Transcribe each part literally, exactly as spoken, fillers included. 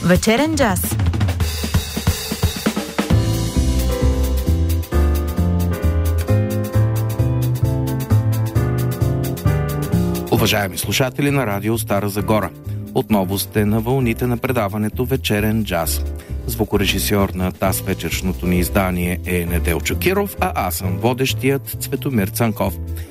Вечерен джаз. Уважаеми слушатели на радио Стара Загора, отново сте на вълните на предаването Вечерен джаз. Звукорежисьор на таз вечершното ни издание е Неделчо Киров, а аз съм водещият Цветомир Цанков.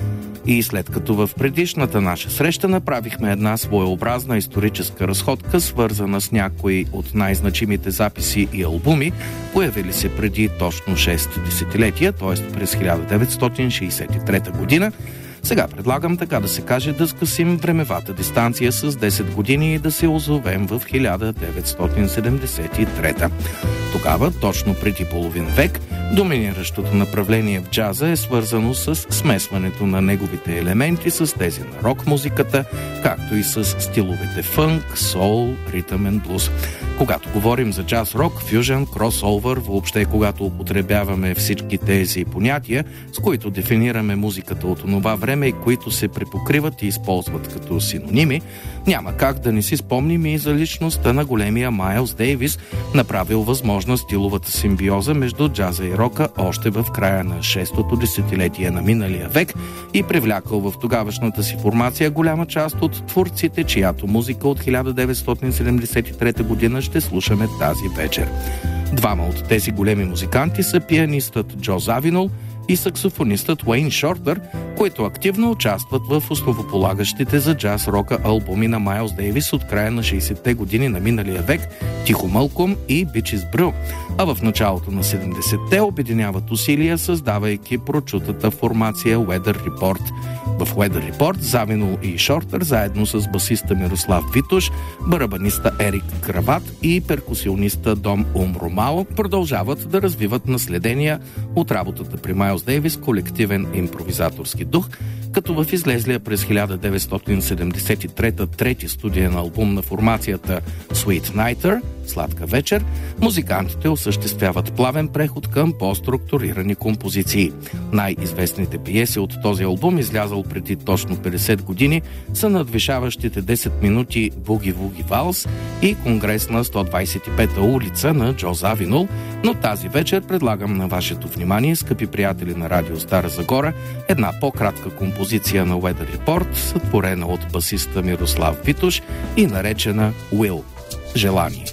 И след като в предишната наша среща направихме една своеобразна историческа разходка, свързана с някои от най-значимите записи и албуми, появили се преди точно шест десетилетия, т.е. през хиляда деветстотин шейсет и трета година, сега предлагам, така да се каже, да скъсим времевата дистанция с десет години и да се озовем в хиляда деветстотин седемдесет и трета. Тогава, точно преди половин век, доминиращото направление в джаза е свързано с смесването на неговите елементи с тези на рок-музиката, както и с стиловете фънк, соул, ритъм н блуз. Когато говорим за джаз-рок, фюжън, кросовър, въобще когато употребяваме всички тези понятия, с които дефинираме музиката от онова време и които се препокриват и използват като синоними, няма как да не си спомним и за личността на големия Майлс Дейвис, направил възможна стиловата симбиоза между джаза и рока още в края на шестото десетилетие на миналия век и привлякал в тогавашната си формация голяма част от творците, чиято музика от хиляда деветстотин седемдесет и трета година ще слушаме тази вечер. Двама от тези големи музиканти са пианистът Джо Завинол и саксофонистът Уейн Шортер, които активно участват в основополагащите за джаз-рока албуми на Майлс Дейвис от края на шейсетте години на миналия век «Тихо Мълком» и «Бичис Брю», а в началото на седемдесетте обединяват усилия, създавайки прочутата формация Weather Report. В Weather Report Завинол и Шортер, заедно с басиста Мирослав Витуш, барабаниста Ерик Крават и перкусиониста Дом Умромао, продължават да развиват наследения от работата при Майлс Дейвис колективен импровизаторски дух, като в излезлия през хиляда деветстотин седемдесет и трета трети студиен албум на формацията Sweet Nighter, Сладка вечер, музикантите осъществяват плавен преход към по-структурирани композиции. Най-известните пиеси от този албум, излязъл преди точно петдесет години, са надвишаващите десет минути Буги-Вуги Валс и Конгрес на сто двадесет и пета улица на Джо Завинол, но тази вечер предлагам на вашето внимание, скъпи приятели на радио Стара Загора, една по-кратка композиция на Weather Report, сътворена от басиста Мирослав Витуш и наречена Will – Желание.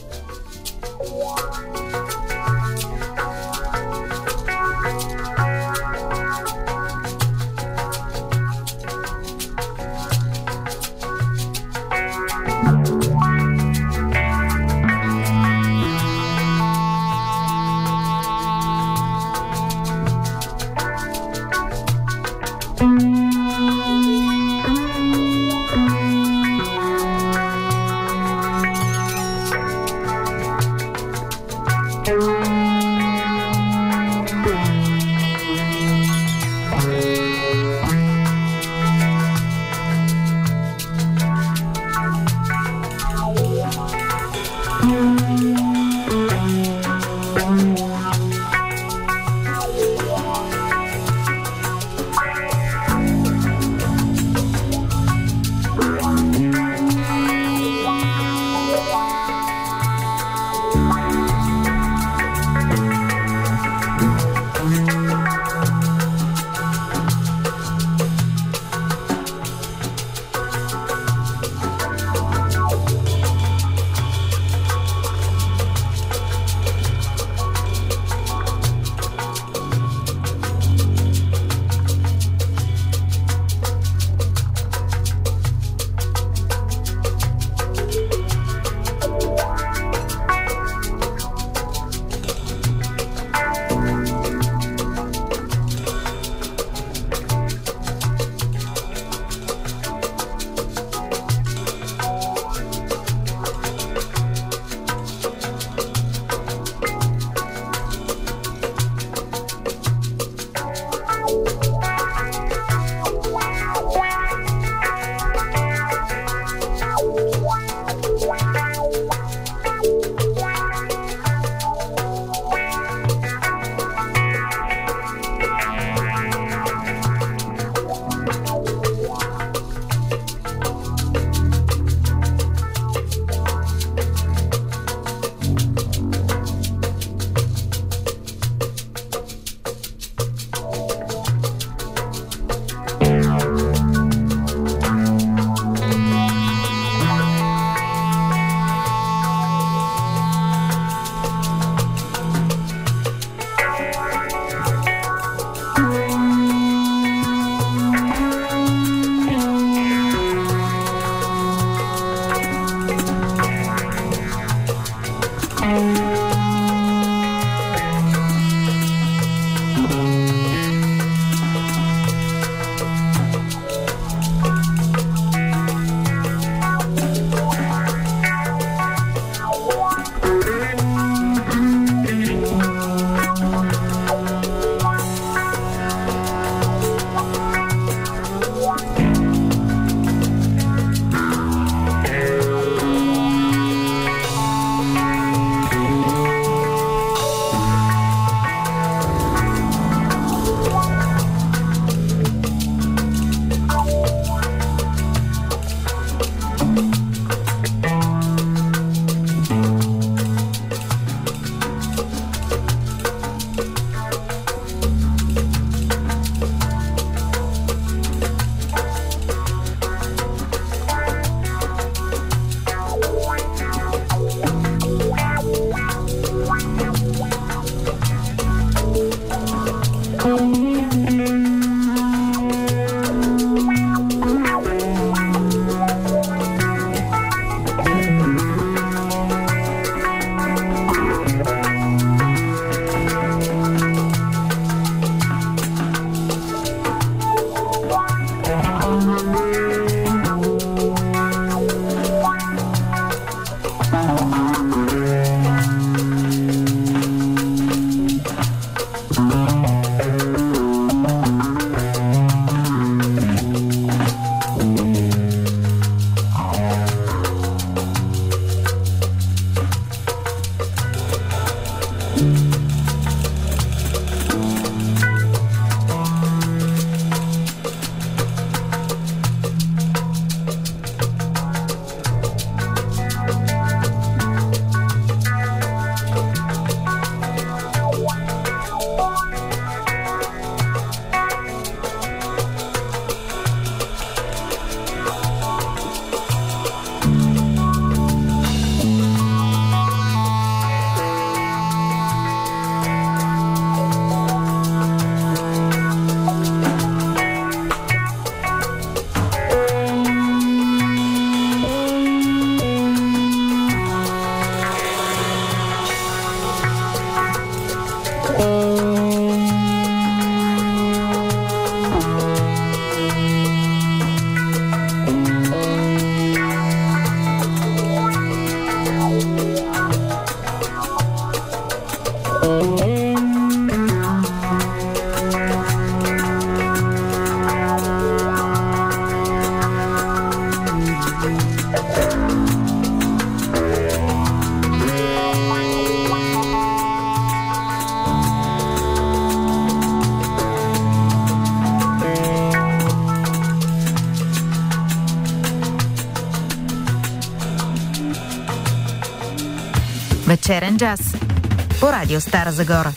Вечерен джаз по радио Стара Загора.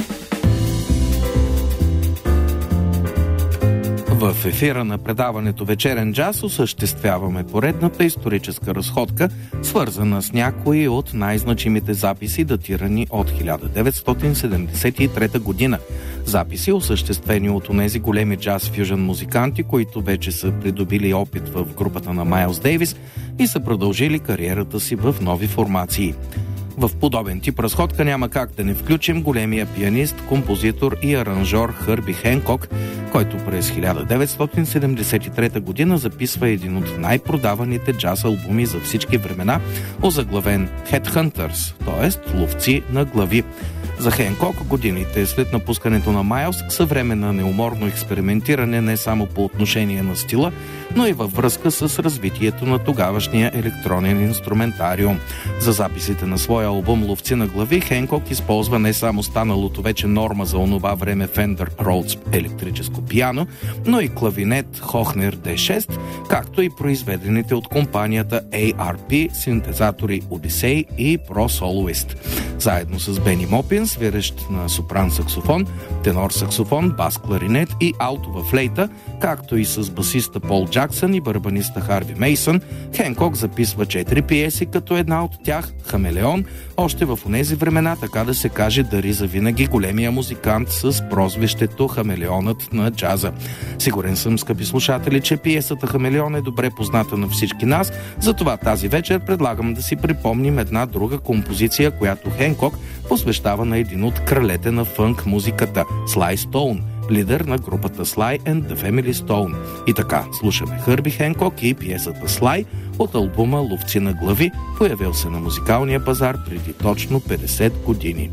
В ефира на предаването Вечерен джаз осъществяваме поредната историческа разходка, свързана с някои от най-значимите записи, датирани от хиляда деветстотин седемдесет и трета година. Записи, осъществени от онези големи джаз-фюжън музиканти, които вече са придобили опит в групата на Майлс Дейвис и са продължили кариерата си в нови формации. В подобен тип разходка няма как да не включим големия пианист, композитор и аранжор Хърби Хенкок, който през хиляда деветстотин седемдесет и трета година записва един от най-продаваните джаз албуми за всички времена, озаглавен Headhunters, т.е. ловци на глави. За Хенкок годините след напускането на Майлс са време на неуморно експериментиране не само по отношение на стила, но и във връзка с развитието на тогавашния електронен инструментариум. За записите на своя албум "Ловци на глави" Хенкок използва не само станалото вече норма за онова време Fender Rhodes електрическо пиано, но и клавинет Хохнер Ди шест, както и произведените от компанията Ей Ар Пи синтезатори Odyssey и Pro Soloist. Заедно с Бени Мопин, свирещ на сопран саксофон, тенор саксофон, бас кларинет и алтова флейта, както и с басиста Пол Джаксън и барабаниста Харви Мейсън, Хенкок записва четири пиеси, като една от тях, "Хамелеон", още в онези времена, така да се каже, дари завинаги големия музикант с прозвището "Хамелеонът на джаза". Сигурен съм, скъпи слушатели, че пиесата "Хамелеон" е добре позната на всички нас, затова тази вечер предлагам да си припомним една друга композиция, която Хенкок посвещава на един от кралете на фънк музиката – Слай Стоун, лидер на групата Sly and the Family Stone. И така, слушаме Хърби Хенкок и пиесата "Слай" от албума "Ловци на глави", появил се на музикалния пазар преди точно петдесет години.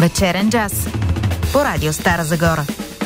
Вечерен джаз по радио Стара Загора.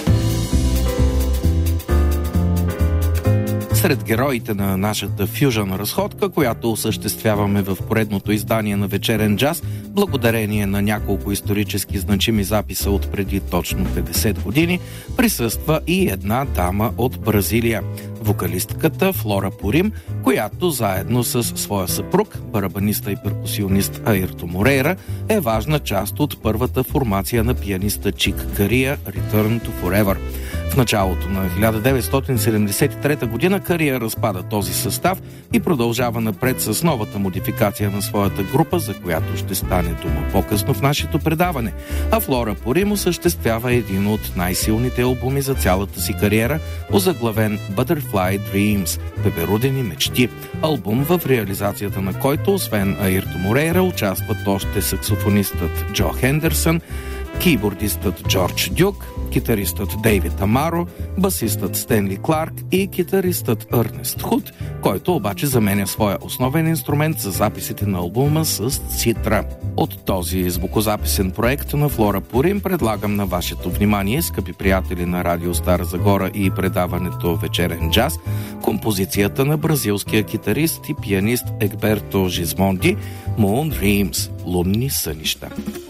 Сред героите на нашата фюжън разходка, която осъществяваме в поредното издание на Вечерен джаз, благодарение на няколко исторически значими записа от преди точно петдесет години, присъства и една дама от Бразилия. Вокалистката Флора Пурим, която заедно с своя съпруг, барабаниста и перкусионист Аирто Морейра, е важна част от първата формация на пианиста Чик Кария Return to Forever. В началото на хиляда деветстотин седемдесет и трета година Кария разпада този състав и продължава напред с новата модификация на своята група, за която ще стане дума по-късно в нашето предаване. А Флора Пурим осъществява един от най-силните албуми за цялата си кариера, озаглавен Butterfly Dreams – Пеперудени мечти. Албум, в реализацията на който, освен Аирто Морейра, участват още саксофонистът Джо Хендерсън, кийбордистът Джордж Дюк, китаристът Дейвид Амаро, басистът Стенли Кларк и китаристът Ернест Худ, който обаче заменя своя основен инструмент за записите на албума с цитра. От този звукозаписен проект на Флора Пурим предлагам на вашето внимание, скъпи приятели на радио Стара Загора и предаването Вечерен джаз, композицията на бразилския китарист и пианист Егберто Жизмонди Moon Dreams – Лунни сънища.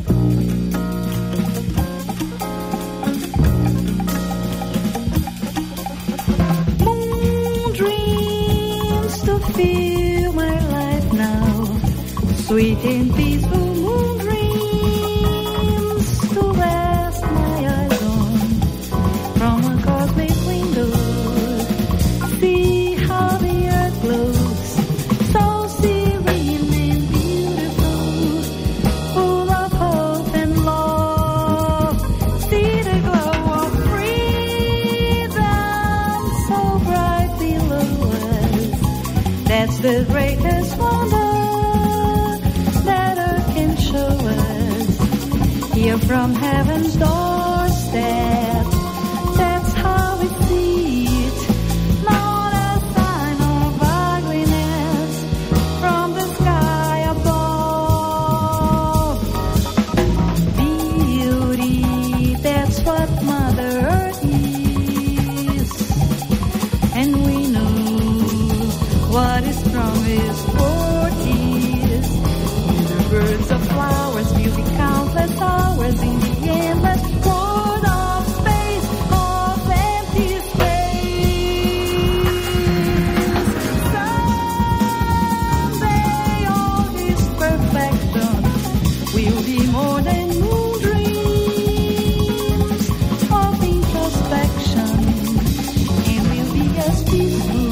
Feel my life now, sweet and peaceful moon dreams to rest my eyes on from a cosmic window. See how the earth glows, so serene and beautiful, full of hope and love. See the glow of freedom so bright below us. That's the greatest wonder that earth can show us. Here from heaven's doorstep, that's how we see it. Not a sign of ugliness from the sky above. Beauty, that's what Mother Earth is. And we know what is promised for tears. The birds of flowers, beauty countless hours in the endless world of space, of empty space. Someday all this perfection will be more than moon dreams of introspection, and will be as peaceful,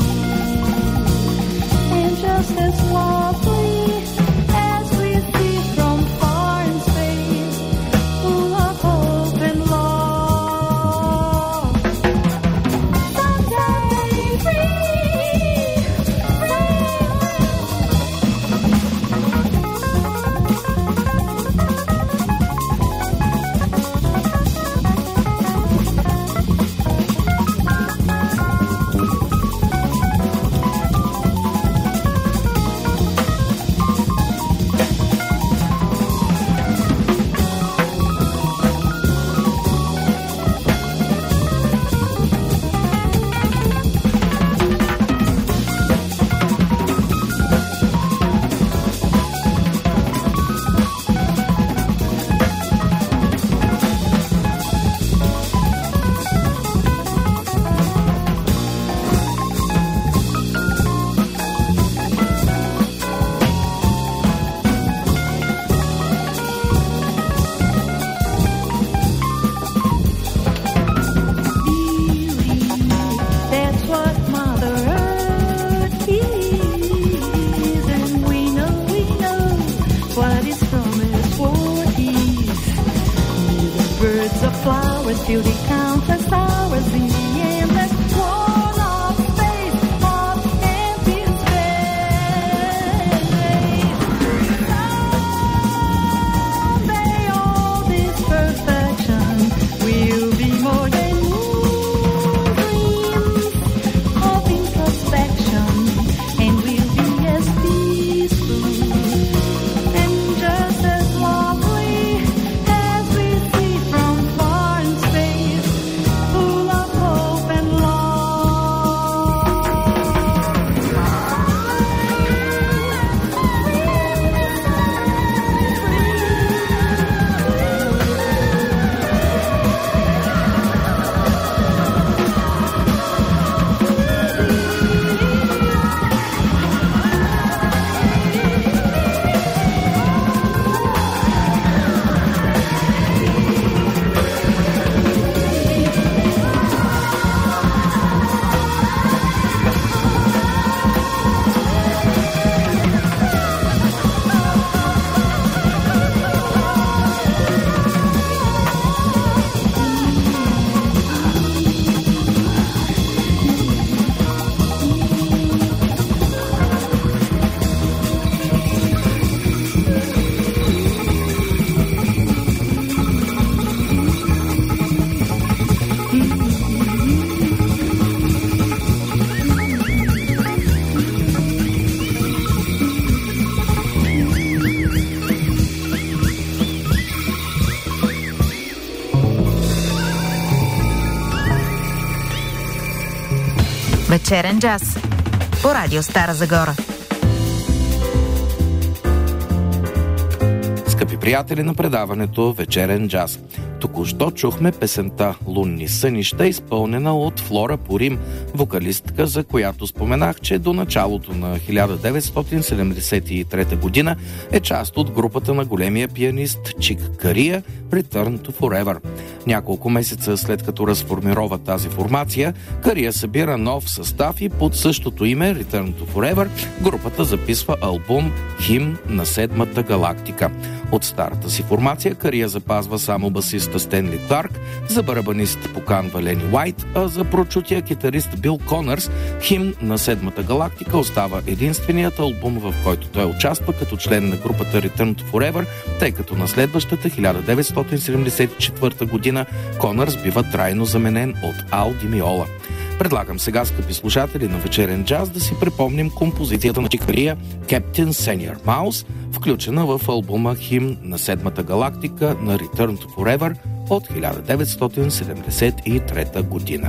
just as lovely as we see from far in space, full of hope and love. Someday free, till the countless hours in the endless world of space, of empty space. Someday all this perfection will be more than moon dreams of introspection, and will be as peaceful and just as lovely as we Вечерен джаз по Радио Стара Загора. Скъпи приятели на предаването Вечерен джаз. Току-що чухме песента "Лунни сънища", изпълнена от Флора Порим, вокалистка, за която споменах, че до началото на хиляда деветстотин седемдесет и трета година е част от групата на големия пианист Чик Кария Return to Forever. Няколко месеца след като разформирова тази формация, Кария събира нов състав и под същото име Return to Forever групата записва албум "Химн на седмата галактика". От старата си формация Кария запазва само басиста Стенли Кларк, за барабанист поканва Лени Уайт, а за прочутия китарист Бил Конърс "Химн на седмата галактика" остава единственият албум, в който той участва като член на групата Return to Forever, тъй като на следващата хиляда деветстотин седемдесет и четвърта година Конърс бива трайно заменен от Ал Ди Миола. Предлагам сега, скъпи слушатели на Вечерен джаз, да си припомним композицията на Чик Кария "Captain Senior Mouse", включена в албума "Химн на седмата галактика" на Return to Forever от хиляда деветстотин седемдесет и трета година.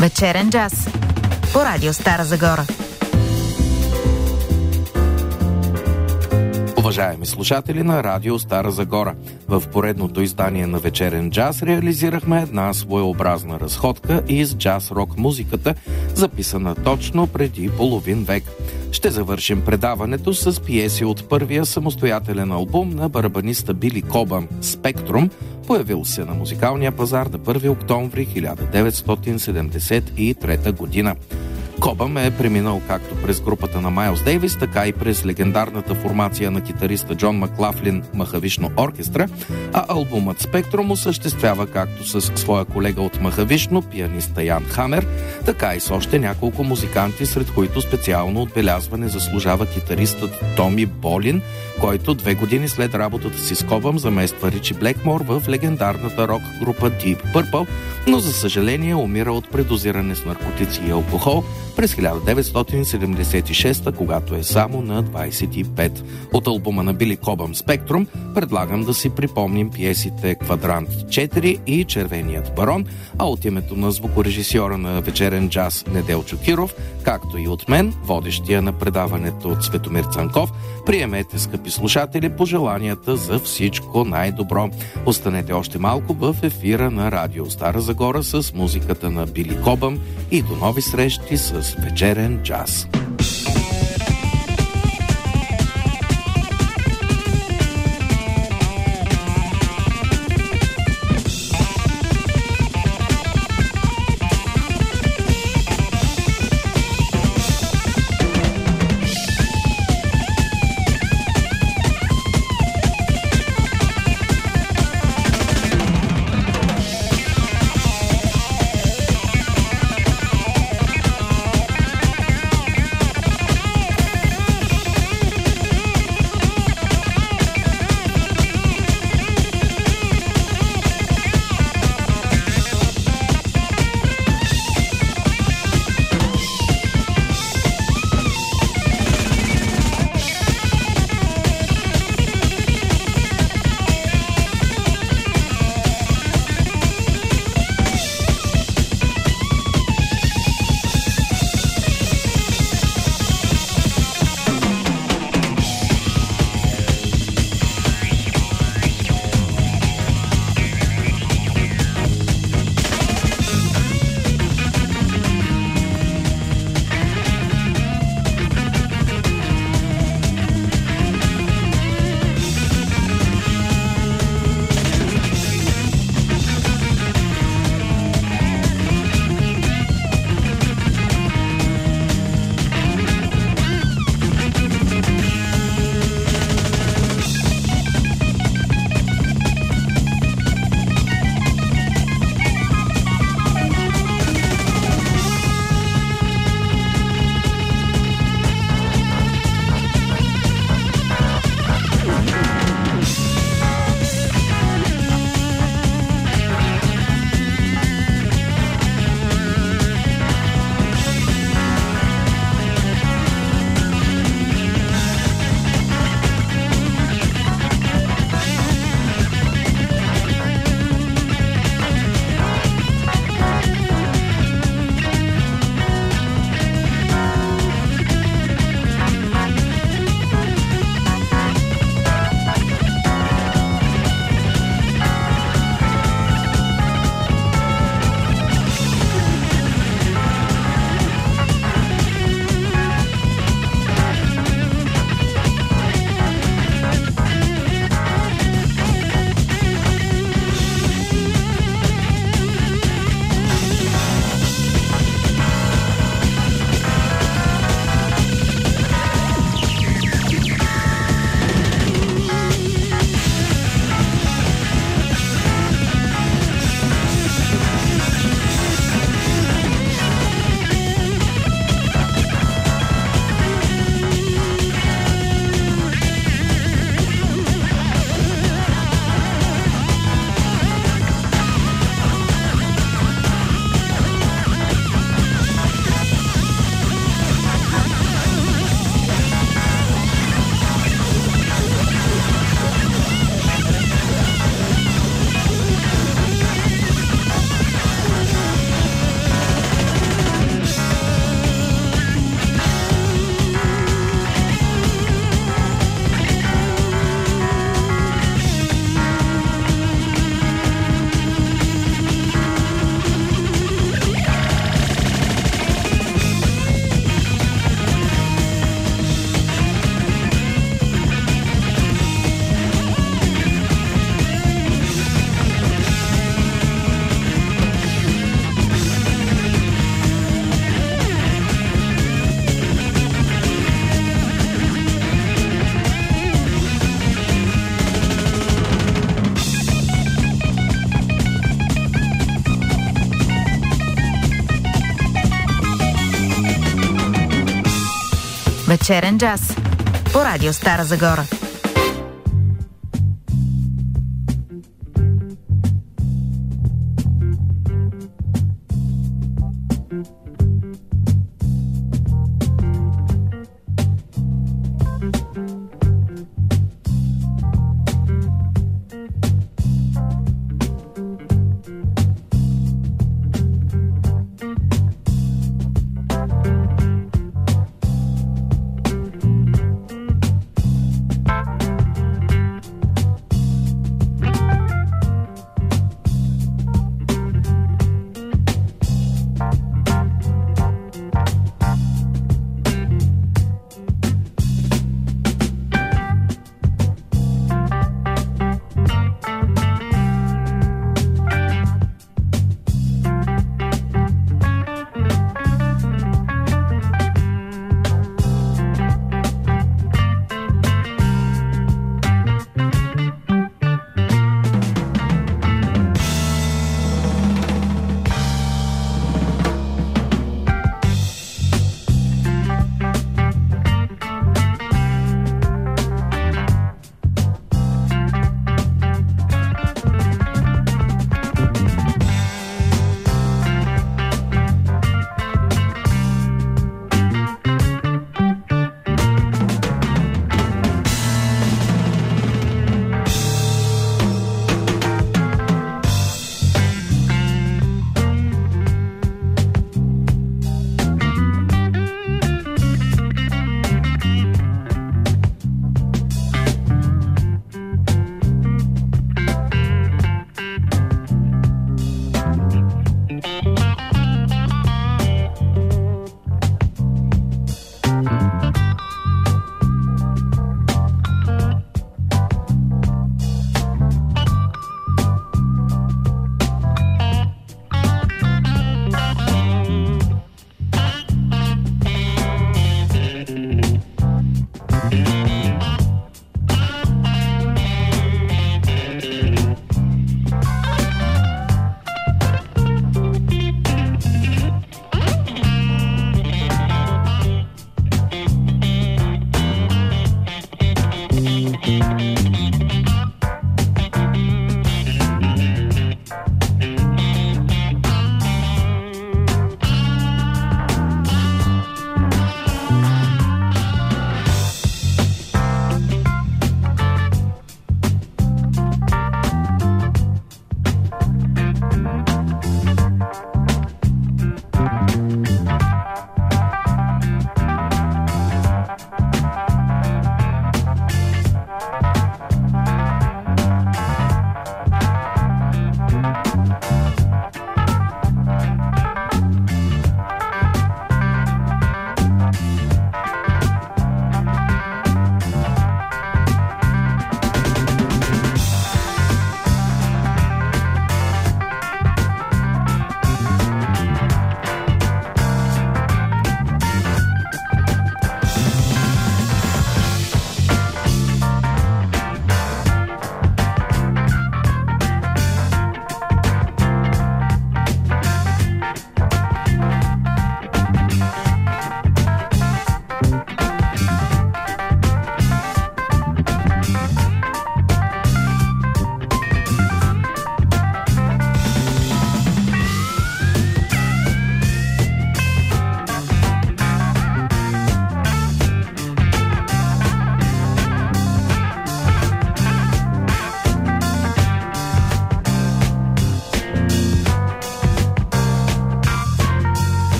Вечерен джаз по Радио Стара Загора. Уважаеми слушатели на Радио Стара Загора, в поредното издание на Вечерен джаз реализирахме една своеобразна разходка из джаз-рок музиката, записана точно преди половин век. Ще завършим предаването с пиеси от първия самостоятелен албум на барабаниста Били Кобъм «Спектрум», появил се на музикалния пазар на първи октомври хиляда деветстотин седемдесет и трета година. Кобъм е преминал както през групата на Майлз Дейвис, така и през легендарната формация на китариста Джон Маклафлин Махавишно оркестра, а албумът «Спектрум» осъществява както с своя колега от Махавишно, пианиста Ян Хамер, така и с още няколко музиканти, сред които специално отбелязване заслужава китаристът Томи Болин, който две години след работата си с Кобъм замества Ричи Блекмор в легендарната рок група Deep Purple, но за съжаление умира от предозиране с наркотици и алкохол през хиляда деветстотин седемдесет и шеста, когато е само на двадесет и пет. От албума на Били Кобъм «Спектрум» предлагам да си припомним пиесите «Квадрант четири» и «Червеният барон», а от името на звукорежисьора на Вечерен джаз Неделчо Киров, както и от мен, водещия на предаването Цветомир Цанков, приемете, скъпи слушатели, пожеланията за всичко най-добро. Останете още малко в ефира на Радио Стара Загора с музиката на Били Кобъм и до нови срещи с Вечерен джаз. Вечерен джаз по радио Стара Загора.